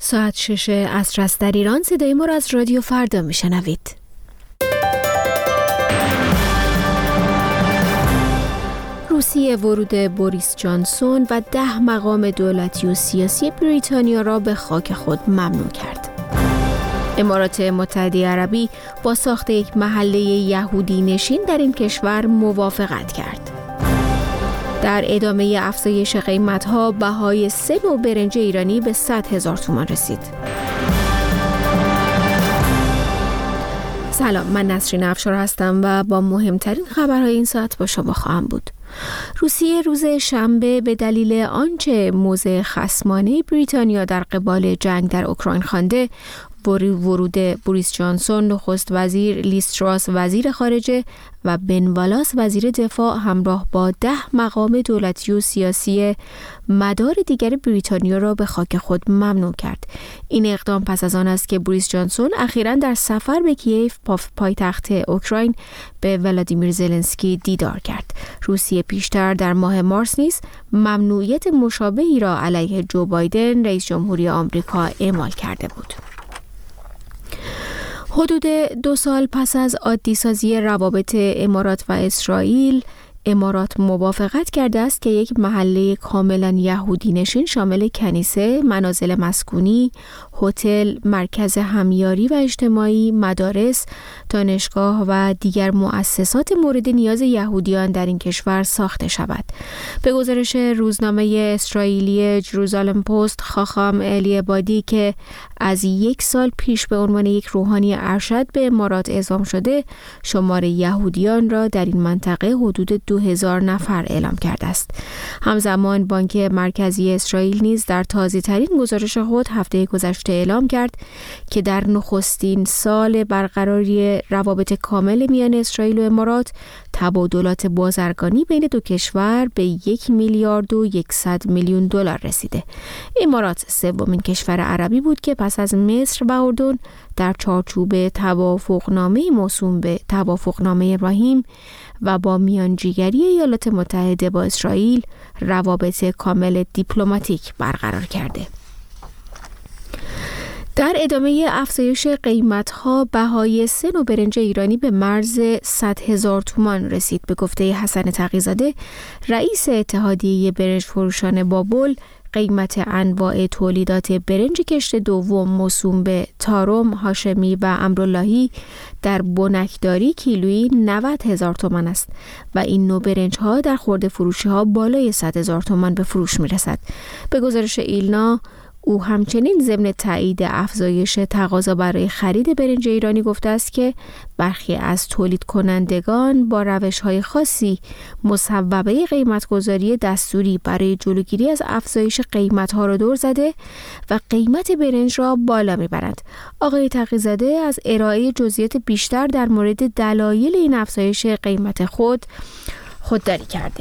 ساعت 6 عصر است در ایران. صدای ما را از رادیو فردا میشنوید. روسیه ورود بوریس جانسون و 10 مقام دولتی و سیاسی بریتانیا را به خاک خود ممنوع کرد. امارات متحده عربی با ساخت یک محله یهودی نشین در این کشور موافقت کرد. در ادامه افزایش قیمت‌ها بهای 3 نوع برنج ایرانی به 100,000 تومان رسید. سلام، من نسرین افشار هستم و با مهمترین خبرهای این ساعت با شما خواهم بود. روسیه روز شنبه به دلیل آنچه موضع خصمانه بریتانیا در قبال جنگ در اوکراین خوانده، ورود بوریس جانسون نخست وزیر، لیز تراس وزیر خارجه و بن والاس وزیر دفاع همراه با 10 مقام دولتی و سیاسی مدار دیگر بریتانیا را به خاک خود ممنوع کرد. این اقدام پس از آن است که بوریس جانسون اخیراً در سفر به کیف پایتخت اوکراین به ولادیمیر زلنسکی دیدار کرد. روسیه پیشتر در ماه مارس نیز ممنوعیت مشابهی را علیه جو بایدن رئیس جمهوری آمریکا اعمال کرده بود. حدود 2 سال پس از عادی سازی روابط امارات و اسرائیل، امارات موافقت کرده است که یک محله کاملا یهودی نشین شامل کنیسه، منازل مسکونی، هتل، مرکز همیاری و اجتماعی، مدارس، دانشگاه و دیگر مؤسسات مورد نیاز یهودیان در این کشور ساخته شود. به گزارش روزنامه اسرائیلی جروزالم پست، خاخام الی عبادی که از 1 سال پیش به عنوان یک روحانی ارشد به امارات اعزام شده، شمار یهودیان را در این منطقه حدود 2000 نفر اعلام کرده است. همزمان بانک مرکزی اسرائیل نیز در تازه‌ترین گزارش خود هفته گذشته اعلام کرد که در نخستین سال برقراری روابط کامل میان اسرائیل و امارات، تبادلات بازرگانی بین دو کشور به 1,100,000,000 دلار رسیده. امارات سومین کشور عربی بود که پس از مصر و اردن در چارچوب توافقنامه موسوم به توافقنامه ابراهیم و با میانجیگری ایالات متحده با اسرائیل روابط کامل دیپلماتیک برقرار کرده. در ادامه افزایش قیمت‌ها بهای 3 نوع برنج ایرانی به مرز 100,000 تومان رسید. به گفته حسن تقی‌زاده، رئیس اتحادیه برنج فروشان بابل، قیمت انواع تولیدات برنج کشت دوم موسوم به تارم، هاشمی و امراللهی در بنکداری کیلویی 90,000 تومان است و این نوع برنج ها در خرده فروشی ها بالای 100,000 تومان به فروش می رسد. به گزارش ایلنا، او همچنین ضمن تایید افزایش تقاضا برای خرید برنج ایرانی گفته است که برخی از تولید کنندگان با روش‌های خاصی مصوبه قیمت‌گذاری دستوری برای جلوگیری از افزایش قیمت‌ها را دور زده و قیمت برنج را بالا می‌برند. آقای تقی‌زاده از ارائه جزئیات بیشتر در مورد دلایل این افزایش قیمت خودداری کرده.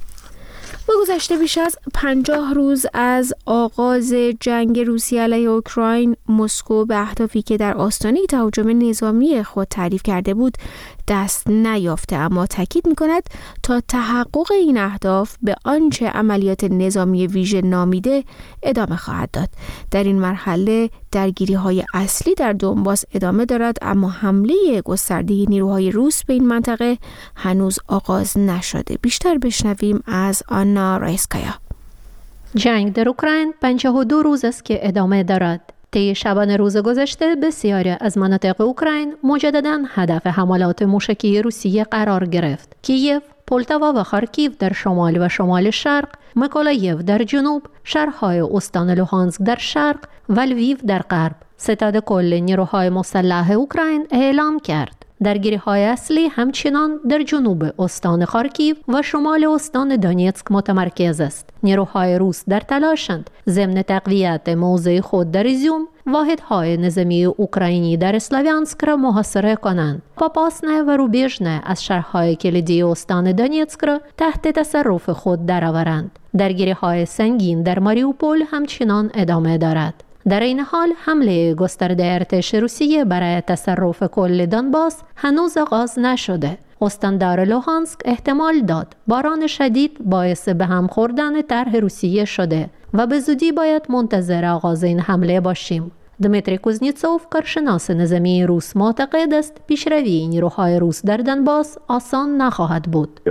گذشته بیش از 50 روز از آغاز جنگ روسیه علیه اوکراین، مسکو به اهدافی که در آستانه تهاجم نظامی خود تعریف کرده بود دست نیافته، اما تاکید می‌کند تا تحقق این اهداف به آنچه عملیات نظامی ویژه نامیده ادامه خواهد داد. در این مرحله درگیری‌های اصلی در دونباس ادامه دارد، اما حمله گسترده نیروهای روس به این منطقه هنوز آغاز نشده. بیشتر بشنویم از آنا رایسکایا. جنگ در اوکراین 52 روز است که ادامه دارد. طی شبانه روز گذشته بسیاری از مناطق اوکراین مجدداً هدف حملات موشکی روسیه قرار گرفت. کییف، پولتاوا و خارکیو در شمال و شمال شرق، میکولاییو در جنوب، شهرهای استان لوهانسک در شرق و لویو در غرب. ستاد کل نیروهای مسلح اوکراین اعلام کرد. درگیری‌های اصلی همچنان در جنوب استان خارکیو و شمال استان دونیتسک متمرکز است. نیروهای روس در تلاشند ضمن تقویت موضع خود در ایزیوم واحدهای نظامی اوکراینی در اسلاویانسک را محاصره کنند. پاپاسنه و روبیژنه از شهرهای کلیدی استان دونیتسک را تحت تصرف خود درآورند. درگیری‌های سنگین در ماریوپول همچنان ادامه دارد. در این حال حمله گسترده ارتش روسیه برای تصرف کل دونباس هنوز آغاز نشده. استاندار لوهانسک احتمال داد باران شدید باعث به هم خوردن طرح روسیه شده و به زودی باید منتظر آغاز این حمله باشیم. دمیتری کوزنیتسوف، کارشناس نظامی روس، معتقد است پیشروی نیروهای روس در دنباس آسان نخواهد بود.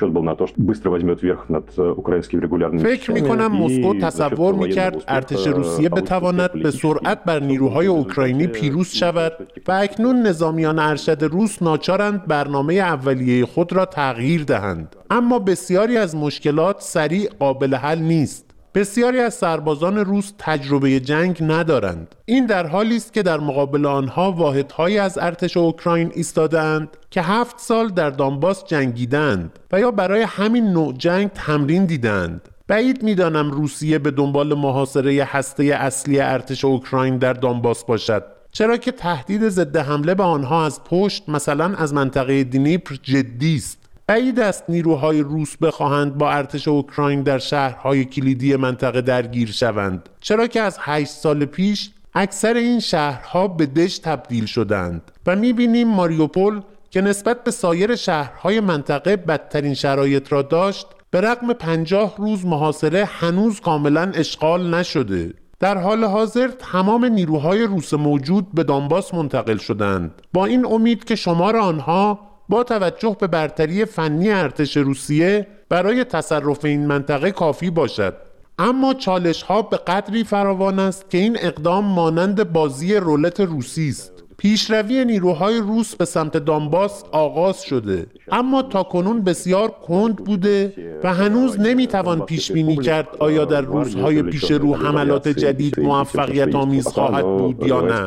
فکر می‌کنم مسکو تصور می‌کرد ارتش روسیه بتواند به سرعت بر نیروهای اوکراینی پیروز شود و اکنون نظامیان ارشد روس ناچارند برنامه اولیه خود را تغییر دهند. اما بسیاری از مشکلات سریع قابل حل نیست. بسیاری از سربازان روس تجربه جنگ ندارند. این در حالی است که در مقابل آنها واحدهایی از ارتش اوکراین ایستاده‌اند که 7 سال در دانباس جنگیدند و یا برای همین نوع جنگ تمرین دیدند. بعید می‌دانم روسیه به دنبال محاصره هسته اصلی ارتش اوکراین در دانباس باشد، چرا که تهدید ضد حمله به آنها از پشت، مثلا از منطقه دنیپر، جدی است. بعید است نیروهای روس بخواهند با ارتش اوکراین در شهرهای کلیدی منطقه درگیر شوند، چرا که از 8 سال پیش اکثر این شهرها به دشت تبدیل شدند و می‌بینیم ماریوپول که نسبت به سایر شهرهای منطقه بدترین شرایط را داشت، به رغم 50 روز محاصره هنوز کاملا اشغال نشده. در حال حاضر تمام نیروهای روس موجود به دانباس منتقل شدند، با این امید که شمار آنها با توجه به برتری فنی ارتش روسیه برای تصرف این منطقه کافی باشد. اما چالش‌ها به قدری فراوان است که این اقدام مانند بازی رولت روسی است. پیشروی نیروهای روس به سمت دانباس آغاز شده، اما تاکنون بسیار کند بوده و هنوز نمیتوان پیش بینی کرد آیا در روزهای پیش رو حملات جدید موفقیت آمیز خواهد بود یا نه.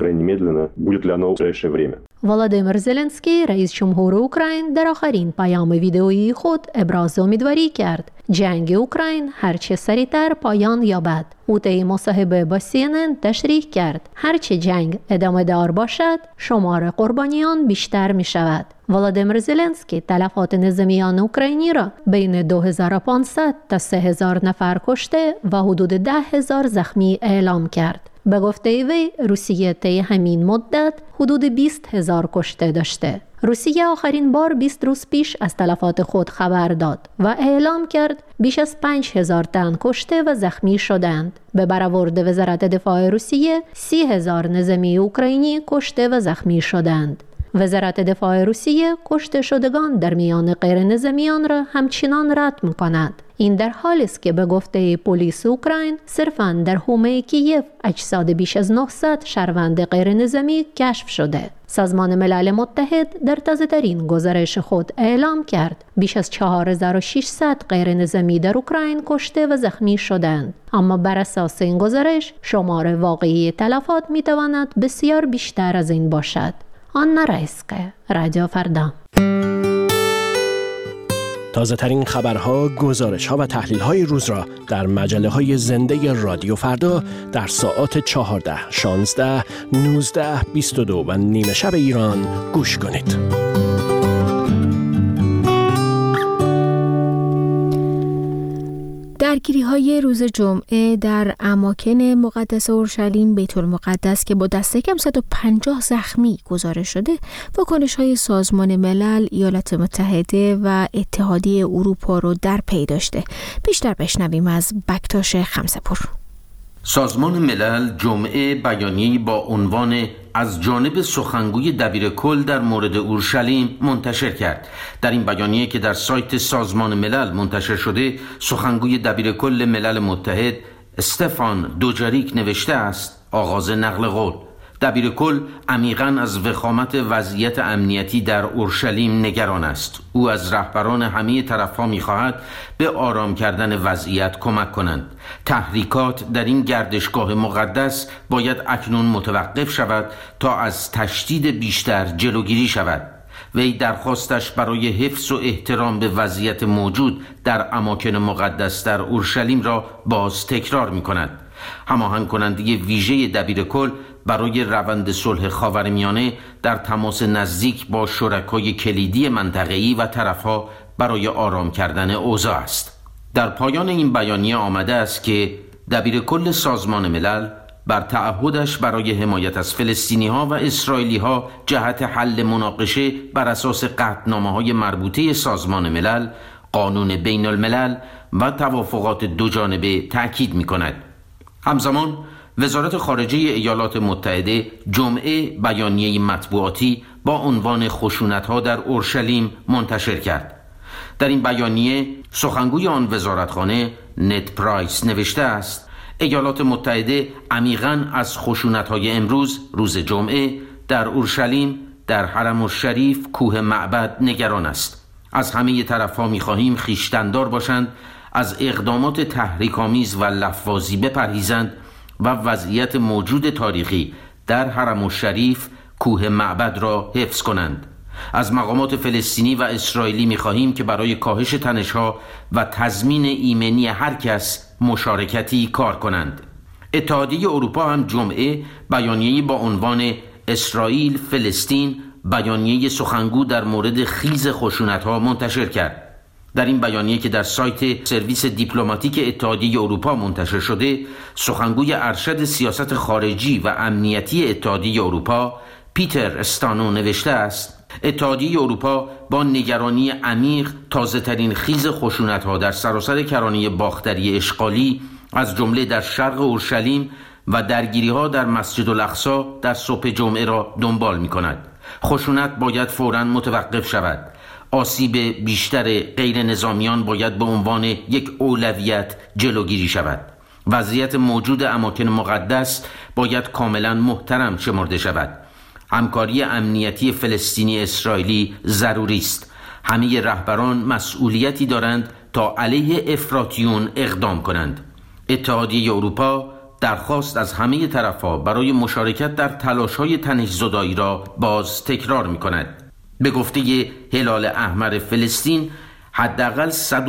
ولادیمیر زلنسکی، رئیس جمهور اوکراین، در آخرین پیام ویدئویی خود ابراز امیدواری کرد جنگ اوکراین هرچه سریعتر پایان یابد. او طی مصاحبه با CNN تشریح کرد هرچه جنگ ادامه دار باشد شمار قربانیان بیشتر می شود. ولادیمیر زلنسکی تلفات نظامیان اوکراینی را بین 2500 تا 3000 نفر کشته و حدود 10,000 زخمی اعلام کرد. به گفته وی روسیه طی همین مدت حدود 20,000 کشته داشته. روسیه آخرین بار 20 روز پیش از تلفات خود خبر داد و اعلام کرد بیش از 5,000 تن کشته و زخمی شدند. به برآورد وزارت دفاع روسیه 30,000 نظامی اوکراینی کشته و زخمی شدند. وزارت دفاع روسیه کشته شدگان در میان غیر نظامیان را همچنان رد می‌کند. این در حالی است که به گفته پلیس اوکراین صرفاً در حومه کیف اجساد بیش از 900 شهروند غیر نظامی کشف شده. سازمان ملل متحد در تازه‌ترین گزارش خود اعلام کرد بیش از 4600 غیر نظامی در اوکراین کشته و زخمی شدند. اما بر اساس این گزارش شمار واقعی تلفات می‌تواند بسیار بیشتر از این باشد. آنا رایسکا، رادیو فردا. تازه ترین خبرها، گزارش‌ها و تحلیل‌های روز را در مجله‌های زنده رادیو فردا در ساعات 14، 16، 19، 22 و نیمه شب ایران گوش کنید. درگیری‌های روز جمعه در اماکن مقدس اورشلیم بیت المقدس که با دست کم 150 زخمی گزارش شده، واکنش‌های سازمان ملل، ایالات متحده و اتحادیه اروپا رو در پی داشته. بیشتر بشنویم از بکتاش خمسه‌پور. سازمان ملل جمعه بیانیه‌ای با عنوان از جانب سخنگوی دبیرکل در مورد اورشلیم منتشر کرد. در این بیانیه که در سایت سازمان ملل منتشر شده، سخنگوی دبیرکل ملل متحد استفان دوجاریک نوشته است: آغاز نقل قول. دبیرکل عمیقاً از وخامت وضعیت امنیتی در اورشلیم نگران است. او از رهبران همه طرف‌ها می‌خواهد به آرام کردن وضعیت کمک کنند. تحریکات در این گردشگاه مقدس باید اکنون متوقف شود تا از تشدید بیشتر جلوگیری شود. وی درخواستش برای حفظ و احترام به وضعیت موجود در اماکن مقدس در اورشلیم را باز تکرار می‌کند. هماهنگ کننده ویژه دبیرکل برای روند صلح خاورمیانه در تماس نزدیک با شرکای کلیدی منطقه‌ای و طرف‌ها برای آرام کردن اوضاع است. در پایان این بیانیه آمده است که دبیرکل سازمان ملل بر تعهدش برای حمایت از فلسطینی‌ها و اسرائیلی‌ها جهت حل مناقشه بر اساس قطعنامه‌های مربوطه سازمان ملل، قانون بین الملل و توافقات دو جانبه تأکید می‌کند. همزمان وزارت خارجه ایالات متحده جمعه بیانیه مطبوعاتی با عنوان خشونت‌ها در اورشلیم منتشر کرد. در این بیانیه سخنگوی آن وزارتخانه نت پرایس نوشته است: ایالات متحده عمیقاً از خشونت‌های امروز روز جمعه در اورشلیم در حرم الشریف کوه معبد نگران است. از همه طرف‌ها می‌خواهیم خویشتن‌دار باشند، از اقدامات تحریک‌آمیز و لفظی بپرهیزند و وضعیت موجود تاریخی در حرم الشریف کوه معبد را حفظ کنند. از مقامات فلسطینی و اسرائیلی می‌خواهیم که برای کاهش تنش‌ها و تضمین ایمنی هر کس مشارکتی کار کنند. اتحادیه اروپا هم جمعه بیانیه‌ای با عنوان اسرائیل فلسطین، بیانیه سخنگو در مورد خیز خشونت‌ها منتشر کرد. در این بیانیه که در سایت سرویس دیپلماتیک اتحادیه اروپا منتشر شده، سخنگوی ارشد سیاست خارجی و امنیتی اتحادیه اروپا پیتر استانو نوشته است: اتحادیه اروپا با نگرانی عمیق تازه‌ترین خیز خشونت‌ها در سراسر کرانه باختری اشغالی از جمله در شرق اورشلیم و درگیری‌ها در مسجد الاقصی در صبح جمعه را دنبال می‌کند. خشونت باید فوراً متوقف شود. آسیب بیشتر غیر نظامیان باید به عنوان یک اولویت جلوگیری شود. وضعیت موجود اماکن مقدس باید کاملاً محترم شمرده شود. همکاری امنیتی فلسطینی اسرائیلی ضروری است. همه رهبران مسئولیتی دارند تا علیه افراطیون اقدام کنند. اتحادیه اروپا درخواست از همه طرف‌ها برای مشارکت در تلاش‌های تنش‌زدایی را باز تکرار می‌کند. به گفته هلال احمر فلسطین، حداقل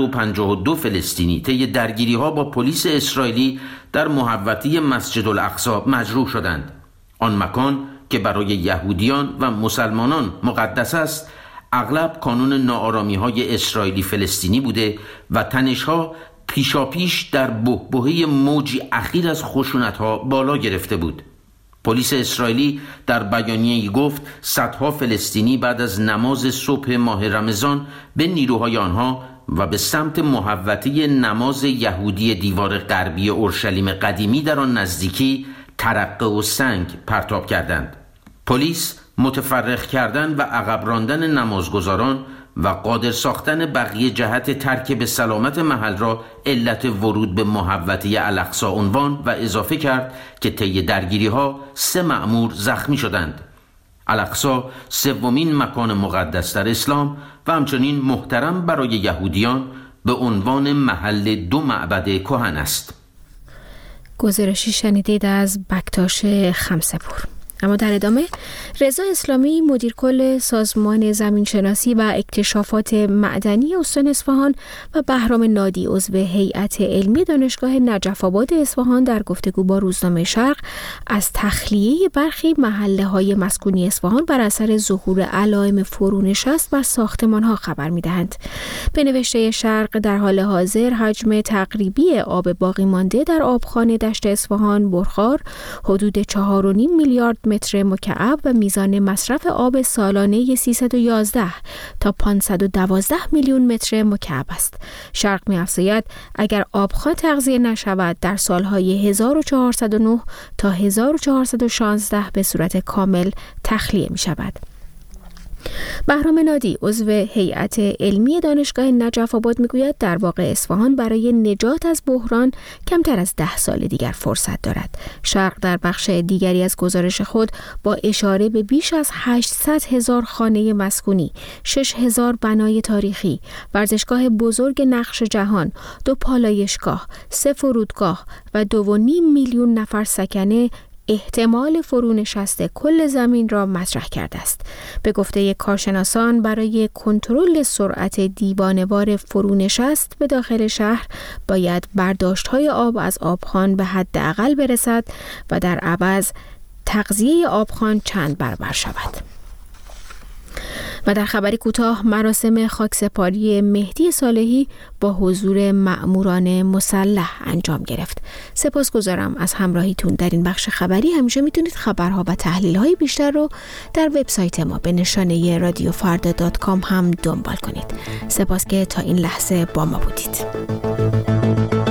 152 فلسطینی طی درگیری‌ها با پلیس اسرائیلی در محوطه مسجد الاقصی مجروح شدند. آن مکان که برای یهودیان و مسلمانان مقدس است، اغلب کانون ناآرامی‌های اسرائیلی فلسطینی بوده و تنش‌ها پیشاپیش در بحبوحه موجی اخیر از خشونت‌ها بالا گرفته بود. پلیس اسرائیلی در بیانیه‌ای گفت صدها فلسطینی بعد از نماز صبح ماه رمضان به نیروهای آنها و به سمت محوطه نماز یهودی دیوار غربی اورشلیم قدیمی در آن نزدیکی ترقه و سنگ پرتاب کردند. پلیس متفرق کردن و عقب راندن نمازگزاران و قادر ساختن بقیه جهت ترک به سلامت محل را علت ورود به محوطه الاقصی عنوان و اضافه کرد که طی درگیری‌ها 3 مأمور زخمی شدند. الاقصی سومین مکان مقدس در اسلام و همچنین محترم برای یهودیان به عنوان محل 2 معبد کهن است. گزارشی شنیدید از بکتاش خمسه‌پور. اما در ادامه رضا اسلامی مدیر کل سازمان زمینشناسی و اکتشافات معدنی استان اصفهان و بهرام نادی عضو هیئت علمی دانشگاه نجف آباد اصفهان در گفتگو با روزنامه شرق از تخلیه برخی محله‌های مسکونی اصفهان بر اثر ظهور علائم فرونشست بر ساختمان‌ها خبر می‌دهند. به نوشته شرق در حال حاضر حجم تقریبی آب باقی مانده در آبخانه دشت اصفهان برخار حدود 4.5 میلیارد متر مکعب و میزان مصرف آب سالانه 311 تا 512 میلیون متر مکعب است. شرق می‌افزاید اگر آبخواه تغذیه نشود در سالهای 1409 تا 1416 به صورت کامل تخلیه می‌شود. بهرام نادی عضو هیئت علمی دانشگاه نجف آباد میگوید در واقع اصفهان برای نجات از بحران کمتر از 10 سال دیگر فرصت دارد. شرق در بخش دیگری از گزارش خود با اشاره به بیش از 800,000 خانه مسکونی، 6,000 بنای تاریخی، ورزشگاه بزرگ نقش جهان، 2 پالایشگاه، 3 فرودگاه و 2.5 میلیون نفر سکنه احتمال فرونشست کل زمین را مطرح کرده است. به گفته کارشناسان برای کنترل سرعت دیوانه‌وار فرونشست به داخل شهر باید برداشت‌های آب از آبخوان به حداقل برسد و در عوض تغذیه آبخوان چند برابر شود. و در خبری کوتاه مراسم خاکسپاری مهدی صالحی با حضور مأموران مسلح انجام گرفت. سپاسگزارم از همراهیتون در این بخش خبری. همیشه میتونید خبرها و تحلیل‌های بیشتر رو در وبسایت ما به نشانه radiofarda.com هم دنبال کنید. سپاس که تا این لحظه با ما بودید.